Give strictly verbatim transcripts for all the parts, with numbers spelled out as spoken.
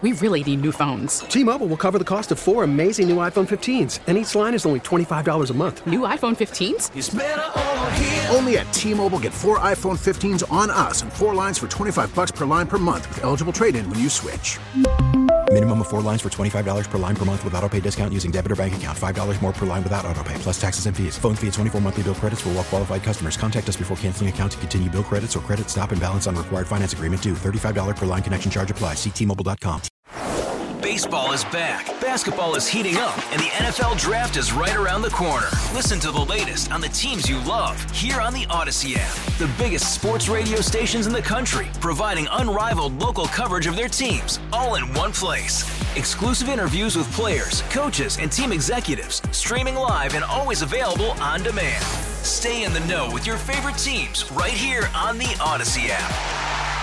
We really need new phones. T-Mobile will cover the cost of four amazing new iPhone fifteens, and each line is only twenty-five dollars a month. New iPhone fifteens? It's better over here. Only at T-Mobile, get four iPhone fifteens on us and four lines for twenty-five dollars per line per month with eligible trade-in when you switch. Minimum of four lines for twenty-five dollars per line per month with autopay discount using debit or bank account. five dollars more per line without autopay, plus taxes and fees. Phone fee at twenty-four monthly bill credits for well-qualified customers. Contact us before canceling account to continue bill credits or credit stop and balance on required finance agreement due. thirty-five dollars per line connection charge applies. See T Mobile dot com. Baseball is back, basketball is heating up, and the N F L Draft is right around the corner. Listen to the latest on the teams you love here on the Odyssey app. The biggest sports radio stations in the country, providing unrivaled local coverage of their teams, all in one place. Exclusive interviews with players, coaches, and team executives, streaming live and always available on demand. Stay in the know with your favorite teams right here on the Odyssey app.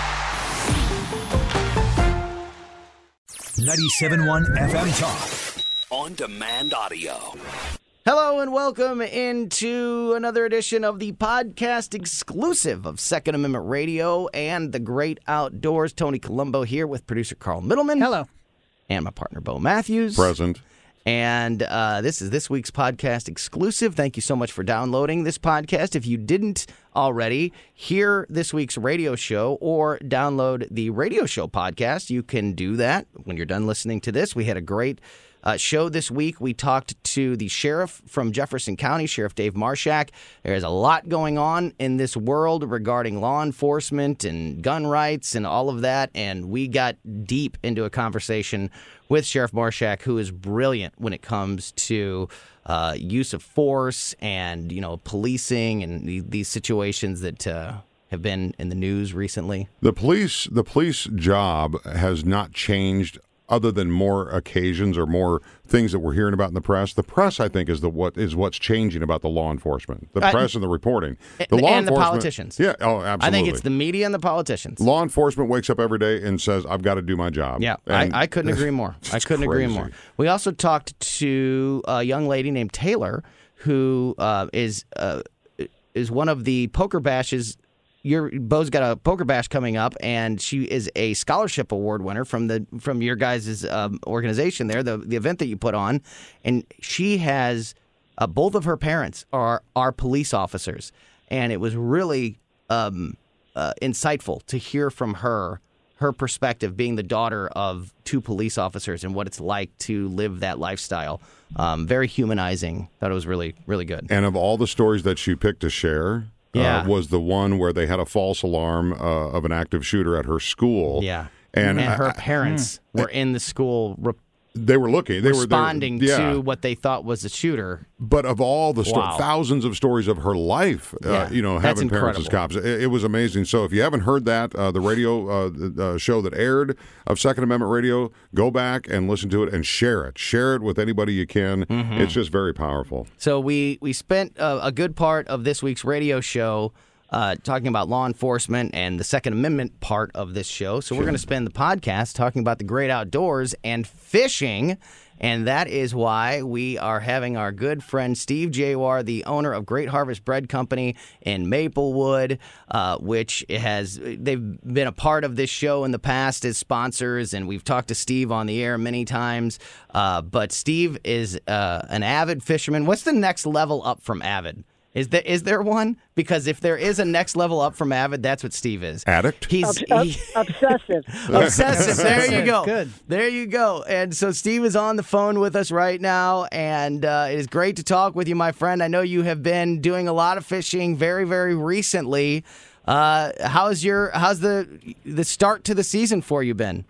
ninety-seven point one F M Talk. On demand audio. Hello and welcome into another edition of the podcast exclusive of Second Amendment Radio and the Great Outdoors. Tony Colombo here with producer Carl Middleman. Hello. And my partner Bo Matthews. Present. And uh, this is this week's podcast exclusive. Thank you so much for downloading this podcast. If you didn't already hear this week's radio show or download the radio show podcast, you can do that when you're done listening to this. We had a great uh, show this week. We talked to the sheriff from Jefferson County, Sheriff Dave Marshak. There's a lot going on in this world regarding law enforcement and gun rights and all of that, and we got deep into a conversation with Sheriff Marshak, who is brilliant when it comes to uh, use of force and, you know, policing and the, these situations that uh, have been in the news recently. The police, the police job has not changed other than more occasions or more things that we're hearing about in the press. The press, I think, is the what is what's changing about the law enforcement. The uh, press and the reporting. The and, law and the enforcement, politicians. Yeah, oh, absolutely. I think it's the media and the politicians. Law enforcement wakes up every day and says, I've got to do my job. Yeah, I, I couldn't agree more. I couldn't crazy. agree more. We also talked to a young lady named Taylor, who uh, is uh, is one of the poker bashes. Your Bo's got a poker bash coming up, and she is a scholarship award winner from the from your guys' um, organization there, the the event that you put on, and she has uh, both of her parents are are police officers, and it was really um, uh, insightful to hear from her her perspective, being the daughter of two police officers and what it's like to live that lifestyle. Um, very humanizing. Thought it was really really good. And of all the stories that she picked to share. Yeah. Uh, was the one where they had a false alarm uh, of an active shooter at her school. Yeah. And, and her I, parents I, were in the school re- They were looking. They responding were they were, yeah. to what they thought was the shooter. But of all the sto- wow. thousands of stories of her life, uh, yeah, you know, having parents as cops, it, it was amazing. So if you haven't heard that, uh, the radio uh, the, uh, show that aired of Second Amendment Radio, go back and listen to it and share it. Share it with anybody you can. Mm-hmm. It's just very powerful. So we, we spent a, a good part of this week's radio show Uh, talking about law enforcement and the Second Amendment part of this show. So sure. We're going to spend the podcast talking about the great outdoors and fishing. And that is why we are having our good friend Steve Jawar, the owner of Great Harvest Bread Company in Maplewood, uh, which has they've been a part of this show in the past as sponsors, and we've talked to Steve on the air many times. Uh, but Steve is uh, an avid fisherman. What's the next level up from avid? Is there is there one? Because if there is a next level up from avid, that's what Steve is. Addict? He's Ob- he, obsessive. obsessive. There you go. Good. There you go. And so Steve is on the phone with us right now, and uh, it is great to talk with you, my friend. I know you have been doing a lot of fishing very, very recently. Uh, how's your how's the the start to the season for you been?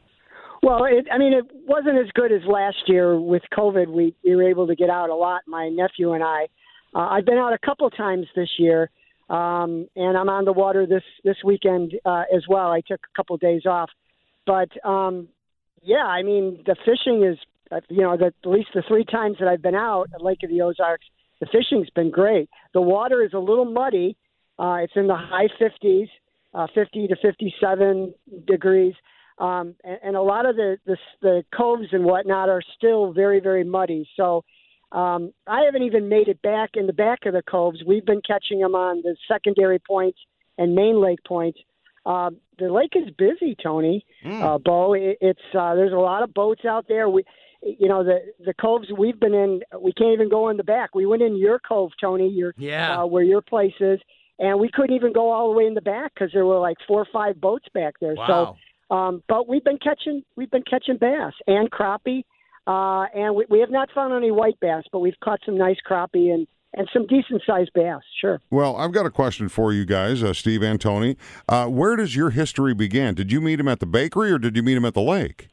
Well, it, I mean, it wasn't as good as last year with COVID. We, we were able to get out a lot, my nephew and I. Uh, I've been out a couple times this year, um, and I'm on the water this, this weekend uh, as well. I took a couple days off. But, um, yeah, I mean, the fishing is, uh, you know, the, at least the three times that I've been out at Lake of the Ozarks, the fishing's been great. The water is a little muddy. Uh, it's in the high fifties, uh, fifty to fifty-seven degrees. Um, and, and a lot of the, the, the coves and whatnot are still very, very muddy. So, Um, I haven't even made it back in the back of the coves. We've been catching them on the secondary points and main lake points. uh, the lake is busy, Tony. Mm. Uh, Bo, it, it's uh, there's a lot of boats out there. We, you know, the the coves we've been in, we can't even go in the back. We went in your cove, Tony, your Yeah. uh, where your place is, and we couldn't even go all the way in the back because there were like four or five boats back there. Wow. So, um, but we've been catching we've been catching bass and crappie, uh, and we, we have not found any white bass, but we've caught some nice crappie and. And some decent-sized bass, sure. Well, I've got a question for you guys, uh, Steve and Tony. Uh, where does your history begin? Did you meet him at the bakery or did you meet him at the lake?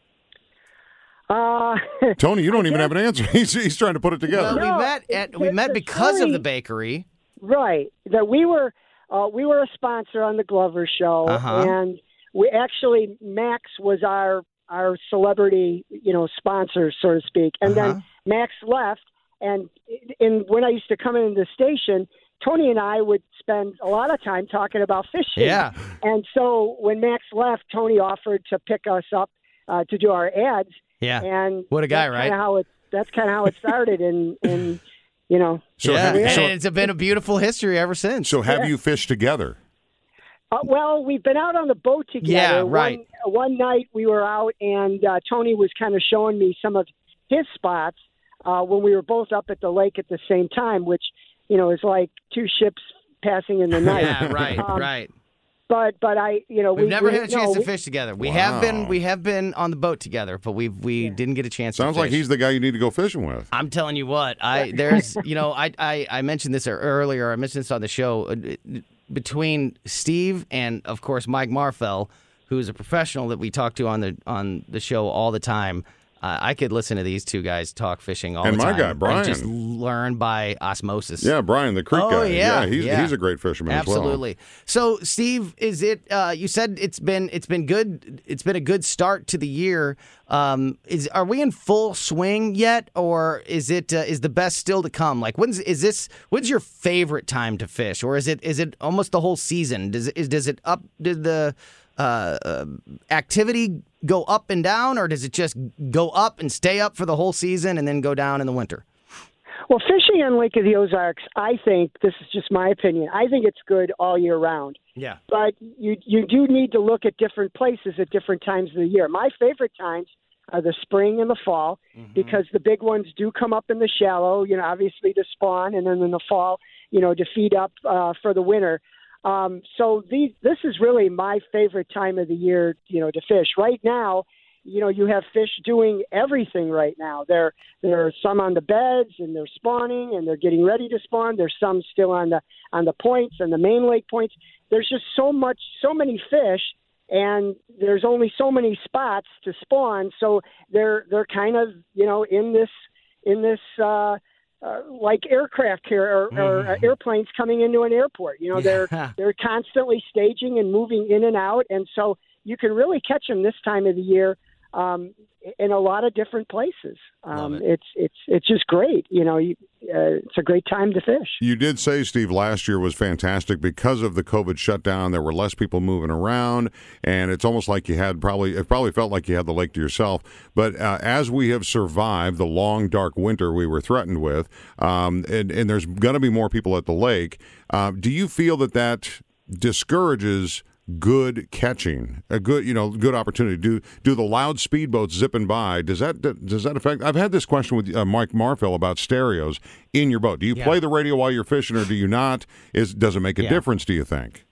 Uh, Tony, you don't even have an answer. He's, he's trying to put it together. Well, No, we met at we the- met the because of story- the bakery. Right. That we were uh, we were a sponsor on the Glover Show, Uh-huh. and we actually Max was our our celebrity, you know, sponsor, so to speak. And Uh-huh. then Max left, and in when I used to come into the station, Tony and I would spend a lot of time talking about fishing. Yeah. And so when Max left, Tony offered to pick us up uh, to do our ads. Yeah. And What a guy, that's right? Kinda how it, that's kind of how it started, and and you know. So yeah, have you- and so- it's been a beautiful history ever since. So have you fished together? Uh, well, we've been out on the boat together. Yeah, right. One, one night we were out, and uh, Tony was kind of showing me some of his spots uh, when we were both up at the lake at the same time, which, you know, is like two ships passing in the night. yeah, right, Um, right. But but I, you know, We've we, never we, had a chance no, to we- fish together. We Wow. have been we have been on the boat together, but we we didn't get a chance. Sounds to like fish. he's the guy you need to go fishing with. I'm telling you what, I there's you know I I, I mentioned this earlier. I mentioned this on the show. uh, Between Steve and of course Mike Marfell, who is a professional that we talk to on the on the show all the time. Uh, I could listen to these two guys talk fishing all And the my time. guy, Brian. And just learn by osmosis. Yeah, Brian, the creek Oh, guy. yeah, he's yeah. he's a great fisherman Absolutely. as well. So, Steve, is it? Uh, you said it's been it's been good. It's been a good start to the year. Um, is are we in full swing yet, or is it uh, is the best still to come? Like, when's is this? When's your favorite time to fish, or is it is it almost the whole season? Does it is does it up? Did the uh, uh, activity go up and down, or does it just go up and stay up for the whole season and then go down in the winter? Well, fishing on Lake of the Ozarks, I think, this is just my opinion, I think it's good all year round. Yeah. But you you do need to look at different places at different times of the year. My favorite times are the spring and the fall Mm-hmm. because the big ones do come up in the shallow, you know, obviously to spawn, and then in the fall, you know, to feed up uh, for the winter. Um, so these, this is really my favorite time of the year, you know, to fish. Right now, you know, you have fish doing everything right now. There, there are some on the beds and they're spawning and they're getting ready to spawn. There's some still on the on the points and the main lake points. There's just so much, so many fish, and there's only so many spots to spawn. So they're they're kind of, you know, in this in this. Uh, Uh, like aircraft here or, or uh, airplanes coming into an airport. You know, they're they're constantly staging and moving in and out, and so you can really catch them this time of the year um, in a lot of different places. Um, it. It's it's it's just great. You know, you, uh, it's a great time to fish. You did say, Steve, last year was fantastic because of the COVID shutdown. There were less people moving around, and it's almost like you had probably it probably felt like you had the lake to yourself. But uh, as we have survived the long, dark winter we were threatened with, um, and, and there's going to be more people at the lake, uh, do you feel that that discourages good catching, a good, you know, good opportunity? Do do the loud speedboats zipping by? Does that does that affect? I've had this question with uh, Mike Marfell about stereos in your boat. Do you Yeah. play the radio while you're fishing, or do you not? Is does it make a Yeah. difference? Do you think?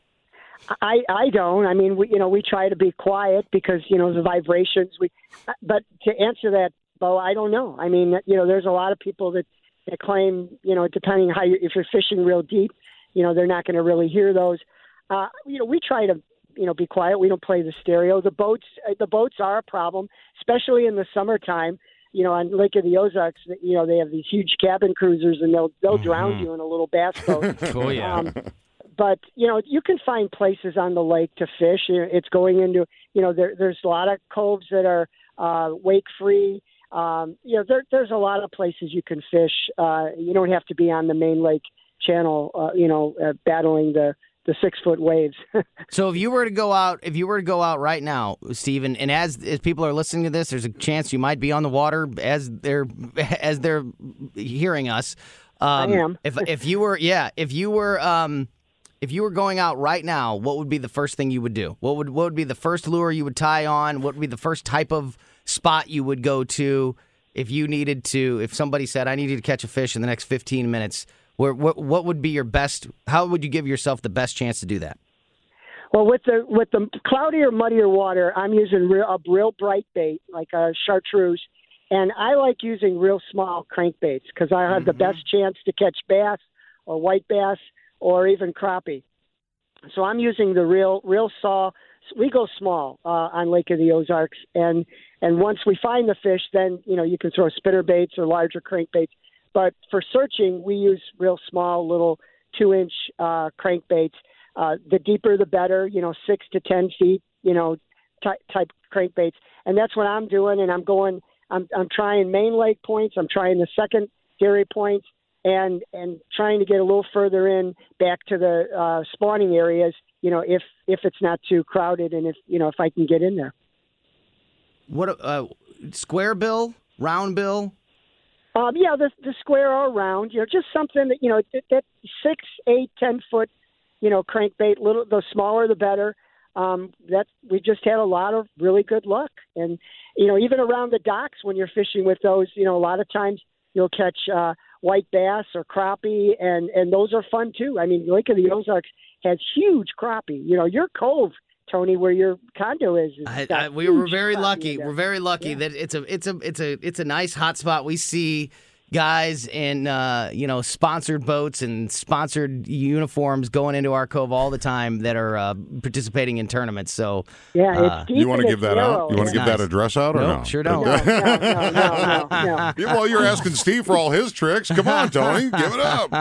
I, I don't. I mean, we, you know, we try to be quiet because, you know, the vibrations. We, but to answer that, Bo, I don't know. I mean, you know, there's a lot of people that, that claim, you know, depending how you, if you're fishing real deep, you know, they're not going to really hear those. Uh, you know, we try to, you know, be quiet. We don't play the stereo. The boats, the boats are a problem, especially in the summertime. You know, on Lake of the Ozarks, you know, they have these huge cabin cruisers, and they'll they'll Mm-hmm. drown you in a little bass boat. Oh yeah. Um, but you know, you can find places on the lake to fish. It's going into, you know, there, there's a lot of coves that are uh, wake free. Um, you know, there, there's a lot of places you can fish. Uh, you don't have to be on the main lake channel. Uh, you know, uh, battling the the six foot waves. So if you were to go out, if you were to go out right now, Stephen, and as as people are listening to this, there's a chance you might be on the water as they're as they're hearing us. Um, I am. if if you were, yeah, if you were, um, if you were going out right now, what would be the first thing you would do? What would what would be the first lure you would tie on? What would be the first type of spot you would go to if you needed to? If somebody said, "I need you to catch a fish in the next fifteen minutes," where what what would be your best? How would you give yourself the best chance to do that? Well, with the with the cloudier, muddier water, I'm using real, a real bright bait like a chartreuse, and I like using real small crankbaits because I have mm-hmm. the best chance to catch bass or white bass or even crappie. So I'm using the real real saw. We go small uh, on Lake of the Ozarks, and and once we find the fish, then you know you can throw spinner baits or larger crankbaits. But for searching, we use real small, little two-inch uh, crankbaits. Uh, the deeper, the better. You know, six to ten feet. You know, ty- type crankbaits, and that's what I'm doing. And I'm going. I'm I'm trying main lake points. I'm trying the secondary points, and and trying to get a little further in back to the uh, spawning areas. You know, if if it's not too crowded, and if you know if I can get in there. What uh, square bill, round bill? Um, yeah, the the square or round. You know, just something that you know that, that six, eight, ten foot. You know, crankbait. Little the smaller the better. Um, that we just had a lot of really good luck, and you know, even around the docks when you're fishing with those, you know, a lot of times you'll catch uh, white bass or crappie, and and those are fun too. I mean, Lake of the Ozarks has huge crappie. You know, your cove, Tony, where your condo is. is I, I, we were very lucky. We're very lucky yeah. that it's a it's a it's a it's a nice hot spot. We see guys in uh, you know sponsored boats and sponsored uniforms going into our cove all the time that are uh, participating in tournaments. So yeah, uh, it's deep you want to and give that narrow. out? You want to give nice. that address out or nope, no? Sure don't. No, no, no, no, no, no. Yeah, well, you're asking Steve for all his tricks. Come on, Tony, give it up.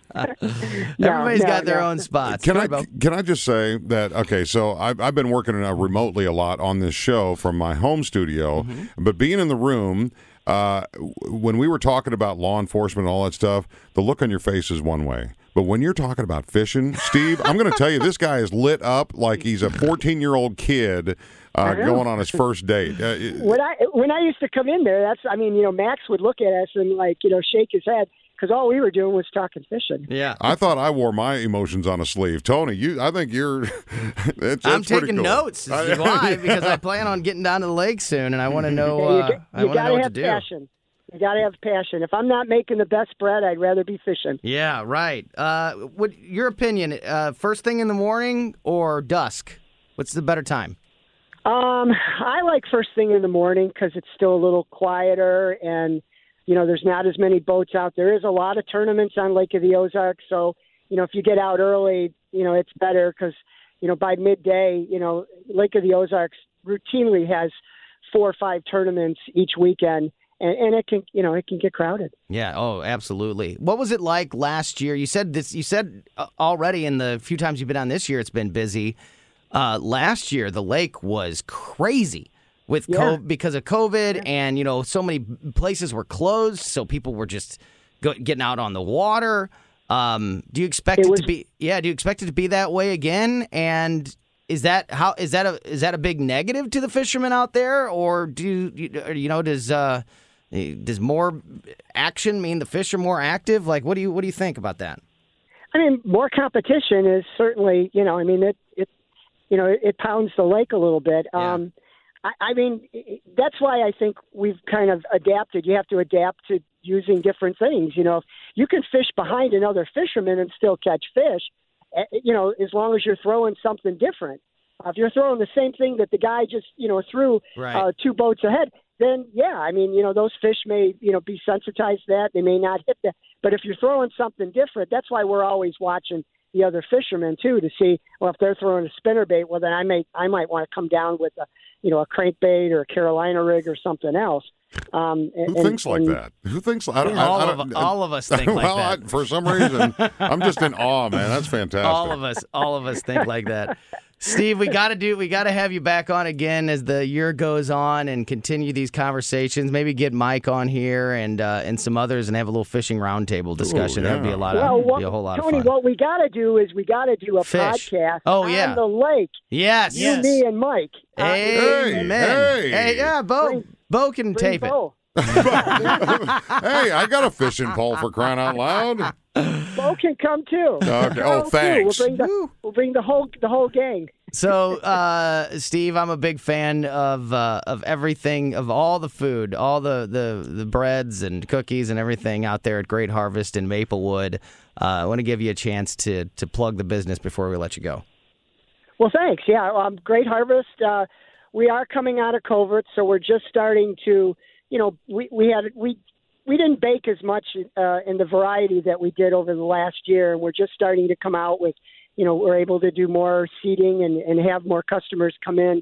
No, Everybody's no, got their no. own spots. Can Go I ahead, Bo. can I just say that okay? So I've I've been working uh, remotely a lot on this show from my home studio, Mm-hmm. but being in the room. Uh, when we were talking about law enforcement and all that stuff, the look on your face is one way. But when you're talking about fishing, Steve, I'm going to tell you, this guy is lit up like he's a fourteen-year-old kid uh, going on his first date. Uh, it, When I when I used to come in there, that's I mean, you know, Max would look at us and like you know shake his head because all we were doing was talking fishing. Yeah. I thought I wore my emotions on a sleeve. Tony, you, I think you're. It's, I'm it's pretty taking cool. notes. Why? Because I plan on getting down to the lake soon, and I want to know. Yeah, Uh, you I you want to know gotta what to have do. passion. You got to have passion. If I'm not making the best bread, I'd rather be fishing. Yeah, right. Uh, what your opinion? Uh, first thing in the morning or dusk? What's the better time? Um, I like first thing in the morning because it's still a little quieter and, you know, there's not as many boats out. There is a lot of tournaments on Lake of the Ozarks. So, you know, if you get out early, you know, it's better because, you know, by midday, you know, Lake of the Ozarks routinely has four or five tournaments each weekend. And, and it can, you know, it can get crowded. Yeah. Oh, absolutely. What was it like last year? You said this. You said uh, already in the few times you've been on this year, it's been busy. Uh, last year, the lake was crazy with Yeah. COVID, because of COVID, and you know, so many places were closed, so people were just go, getting out on the water. Um, do you expect It it, was- to be? Yeah. Do you expect it to be that way again? And is that how? Is that a is that a big negative to the fishermen out there, or do you, you know? Does uh, does more action mean the fish are more active? Like, what do you what do you think about that? I mean, more competition is certainly, you know, I mean, it, it you know, it, it pounds the lake a little bit. Yeah. Um, I, I mean, that's why I think we've kind of adapted. You have to adapt to using different things. You know, you can fish behind another fisherman and still catch fish, you know, as long as you're throwing something different. Uh, if you're throwing the same thing that the guy just, you know, threw Right. uh, two boats ahead, then, yeah, I mean, you know, those fish may, you know, be sensitized to that. They may not hit that. But if you're throwing something different, that's why we're always watching the other fishermen, too, to see, well, if they're throwing a spinnerbait, well, then I may, I might want to come down with a, you know, a crankbait or a Carolina rig or something else. Um, Who and, thinks like and, that? Who thinks? I don't, I, all I of don't, all of us think like well, that. I, for some reason, I'm just in awe, man. That's fantastic. All of us, all of us think like that. Steve, we got to do, we got to have you back on again as the year goes on and continue these conversations. Maybe get Mike on here and uh, and some others and have a little fishing roundtable discussion. yeah. That'd be a lot of, well, what, be a whole lot Tony, of fun. what we got to do is we got to do a Fish. podcast Oh, yeah. on the lake. Yes. You, me, and Mike. Uh, Amen. Hey, Hey, yeah, Bo, Bring- Bo can bring tape it. Bo. Hey, I got a fishing pole for crying out loud. Bo, Carl can come too. Okay. Carl, Oh, thanks. Too. We'll bring the we'll bring the whole the whole gang. So, uh, Steve, I'm a big fan of uh, of everything, of all the food, all the, the, the breads and cookies and everything out there at Great Harvest in Maplewood. Uh, I want to give you a chance to to plug the business before we let you go. Well, thanks. Yeah, um, Great Harvest. Uh, we are coming out of COVID, so we're just starting to, you know, we, we had we we didn't bake as much uh, in the variety that we did over the last year, and we're just starting to come out with, you know, we're able to do more seating and, and have more customers come in.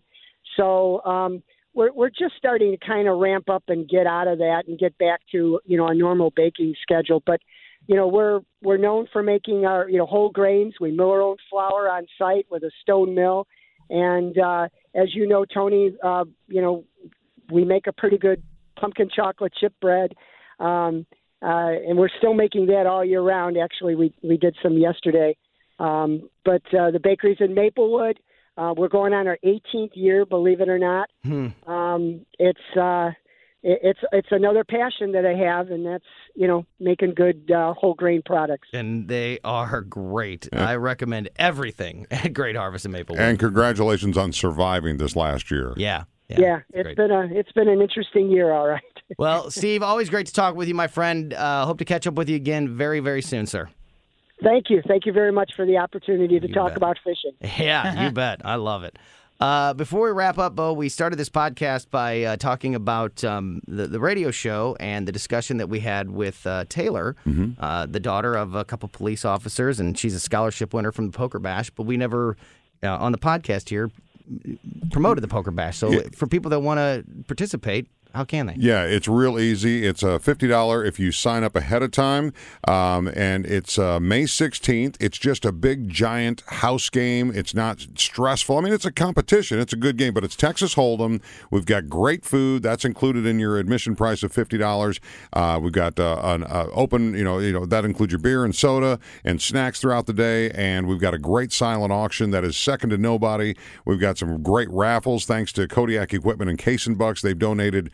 So um, we're we're just starting to kind of ramp up and get out of that and get back to, you know, a normal baking schedule. But, you know, we're we're known for making our, you know, whole grains. We mill our own flour on site with a stone mill. And uh, as you know, Tony, uh, you know, we make a pretty good pumpkin chocolate chip bread. Um, uh, and we're still making that all year round. Actually, we, we did some yesterday. Um, but uh, the bakery's in Maplewood. Uh, we're going on our eighteenth year, believe it or not. Hmm. Um, it's uh, it, it's it's another passion that I have, and that's, you know, making good uh, whole grain products. And they are great. Yeah. I recommend everything at Great Harvest in Maplewood. And congratulations on surviving this last year. Yeah. Yeah, yeah it's great. been a it's been an interesting year, all right. Well, Steve, always great to talk with you, my friend. Uh, hope to catch up with you again very, very soon, sir. Thank you. Thank you very much for the opportunity to You talk bet. about fishing. Yeah, you bet. I love it. Uh, before we wrap up, Bo, we started this podcast by uh, talking about um, the, the radio show and the discussion that we had with uh, Taylor, mm-hmm. uh, the daughter of a couple police officers, and she's a scholarship winner from the Poker Bash, but we never, uh, on the podcast here, promoted the Poker Bash. So yeah. For people that want to participate, how can they? Yeah, it's real easy. It's a fifty dollars if you sign up ahead of time, um, and it's uh, May sixteenth. It's just a big, giant house game. It's not stressful. I mean, it's a competition. It's a good game, but it's Texas Hold'em. We've got great food. That's included in your admission price of fifty dollars. Uh, we've got uh, an uh, open, you know, you know that includes your beer and soda and snacks throughout the day, and we've got a great silent auction that is second to nobody. We've got some great raffles thanks to Kodiak Equipment and Case and Bucks. They've donated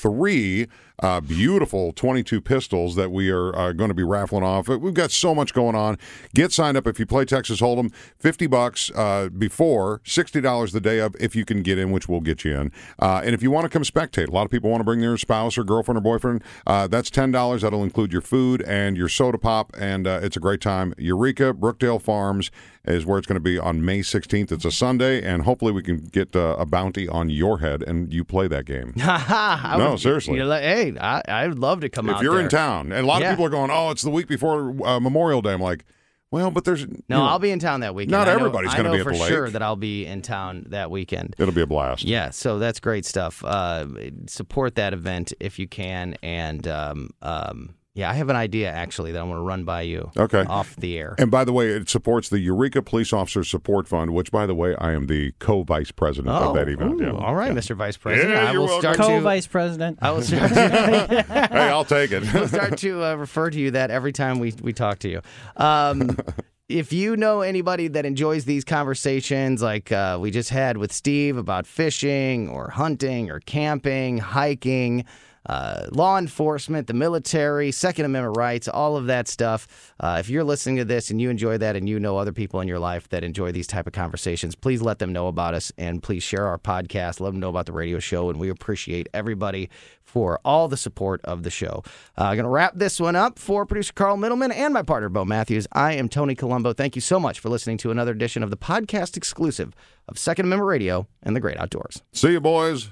three uh, beautiful twenty-two pistols that we are uh, going to be raffling off. We've got so much going on. Get signed up if you play Texas Hold'em. fifty bucks uh, before, sixty dollars the day of if you can get in, which we'll get you in. Uh, and if you want to come spectate, a lot of people want to bring their spouse or girlfriend or boyfriend. Uh, that's ten dollars. That'll include your food and your soda pop, and uh, it's a great time. Eureka, Brookdale Farms is where it's going to be on May sixteenth. It's a Sunday, and hopefully we can get uh, a bounty on your head and you play that game. No, would, seriously. You know, hey, I, I would love to come if out you're there. in town, and a lot yeah. of people are going, oh, it's the week before uh, Memorial Day. I'm like, well, but there's... No, you know, I'll be in town that weekend. Not I know, everybody's going to be at the lake. I know for sure that I'll be in town that weekend. It'll be a blast. Yeah, so that's great stuff. Uh, support that event if you can, and... Um, um, Yeah, I have an idea, actually, that I want to run by you okay. off the air. And by the way, it supports the Eureka Police Officer Support Fund, which, by the way, I am the co-vice president oh, of that event. Ooh, Yeah. all right, yeah. Mister Vice President. Yeah, I you're will welcome. start Co-vice to, president. I will start to, hey, I'll take it. We'll start to uh, refer to you that every time we, we talk to you. Um, if you know anybody that enjoys these conversations like uh, we just had with Steve about fishing or hunting or camping, hiking, Uh, law enforcement, the military, Second Amendment rights, all of that stuff. Uh, if you're listening to this and you enjoy that and you know other people in your life that enjoy these type of conversations, please let them know about us and please share our podcast. Let them know about the radio show, and we appreciate everybody for all the support of the show. I'm uh, going to wrap this one up for producer Carl Middleman and my partner, Bo Matthews. I am Tony Colombo. Thank you so much for listening to another edition of the podcast exclusive of Second Amendment Radio and the Great Outdoors. See you, boys.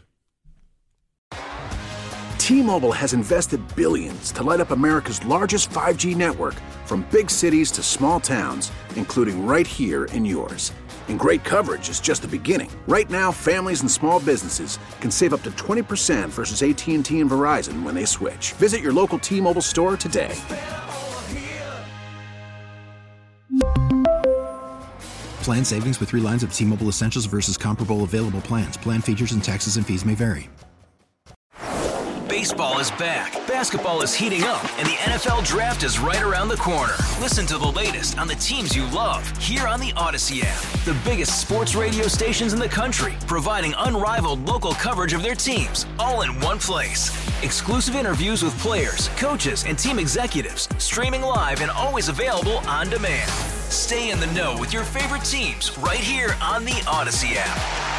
T-Mobile has invested billions to light up America's largest five G network, from big cities to small towns, including right here in yours. And great coverage is just the beginning. Right now, families and small businesses can save up to twenty percent versus A T and T and Verizon when they switch. Visit your local T-Mobile store today. Plan savings with three lines of T-Mobile Essentials versus comparable available plans. Plan features and taxes and fees may vary. Baseball is back, basketball is heating up, and the N F L Draft is right around the corner. Listen to the latest on the teams you love here on the Odyssey app. The biggest sports radio stations in the country, providing unrivaled local coverage of their teams, all in one place. Exclusive interviews with players, coaches, and team executives, streaming live and always available on demand. Stay in the know with your favorite teams right here on the Odyssey app.